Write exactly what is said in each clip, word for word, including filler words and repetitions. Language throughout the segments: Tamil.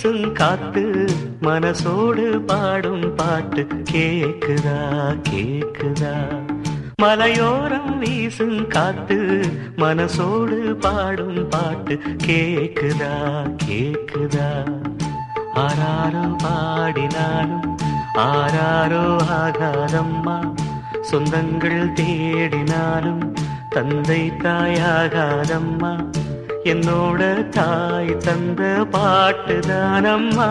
வீசும் காத்து மனசோடு பாடும் பாட்டு கேக்குதா கேக்குதா. மலையோரம் வீசும் காத்து மனசோடு பாடும் பாட்டு கேக்குதா கேக்குதா. ஆராரோ பாடினாலும் ஆராரோ ஆகாதம்மா, சொந்தங்கள் தேடினாலும் தந்தை தாயாகாதம்மா, என்னோட தாய் தந்த பாட்டுதானம்மா.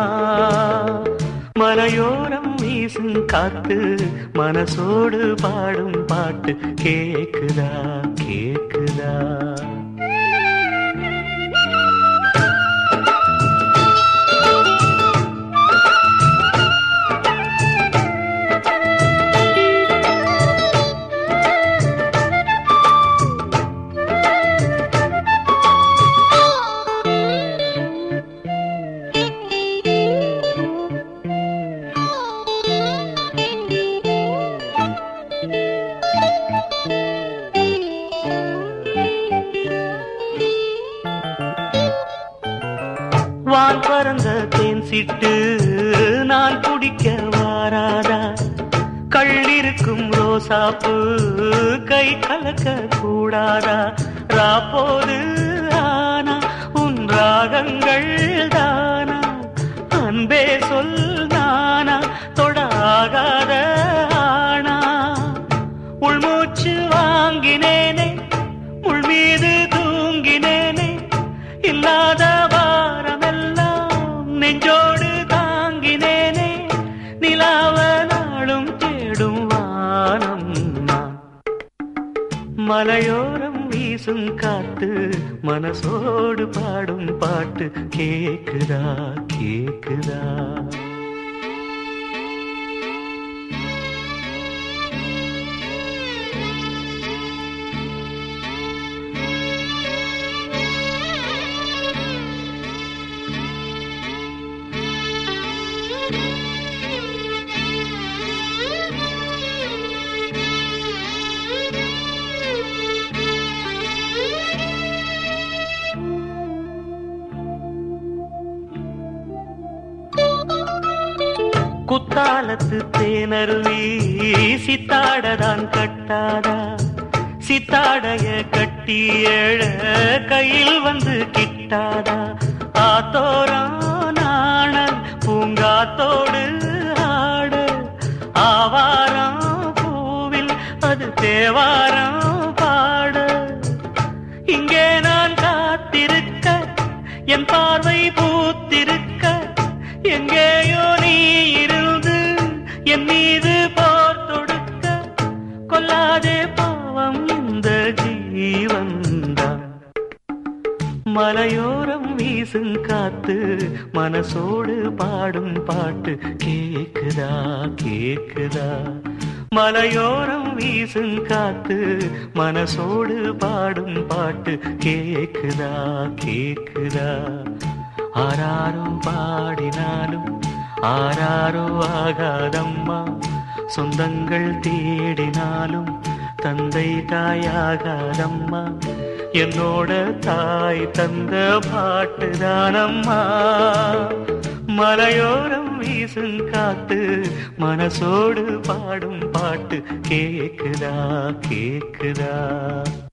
மலையோரம் வீசும் காத்து மனசோடு பாடும் பாட்டு கேக்குதா கேக்குதா. வான் பறந்த தேன் சிட்டு நான் குடிக்க வாராதா, கள்ளிருக்கும் ரோசாப்பு கை கலக்க கூடாதா. ராப்போது ஆனா உன் ராகங்கள் தானா, அன்பே சொல் நானா தொடாகாத ஆனா. உள்மூச்சு வாங்கினேனே உள் மீது தூங்கினேனே, இல்லாத நெஞ்சோடு தாங்கினேனே, நிலாவ நாளும் தேடும் வானம் நான். மலையோரம் வீசும் காத்து மனசோடு பாடும் பாட்டு கேக்குதா கேக்குதா. குத்தாலத்து தேனருவி சித்தாடதான் கட்டாதா, சித்தாடைய கட்டி எழ கையில் வந்து கிட்டாதா. ஆத்தோரம் நாணல் பூங்காத்தோடு ஆட, ஆவாரம் பூவில் அது தேவாரம் பாட. இங்கே நான் காத்திருக்க என் பார்வை பூத்திருக்க, எங்கேயோ நீ இருந்து என் மீது போர் தொடுக்க. கொல்லாதே பாவம் இந்த ஜீவன்தான். மலையோரம் வீசும் காத்து மனசோடு பாடும் பாட்டு கேக்குதா கேக்குதா. மலையோரம் வீசும் காத்து மனசோடு பாடும் பாட்டு கேக்குதா கேக்குதா. ஆராரோ பாடினாலும் ஆராரோ ஆகாதம்மா, சொந்தங்கள் தேடினாலும் தந்தை தாயாகாதம்மா, என்னோட தாய் தந்த பாட்டுதானம்மா. மலையோரம் வீசும் காத்து மனசோடு பாடும் பாட்டு கேக்குதா கேக்குதா.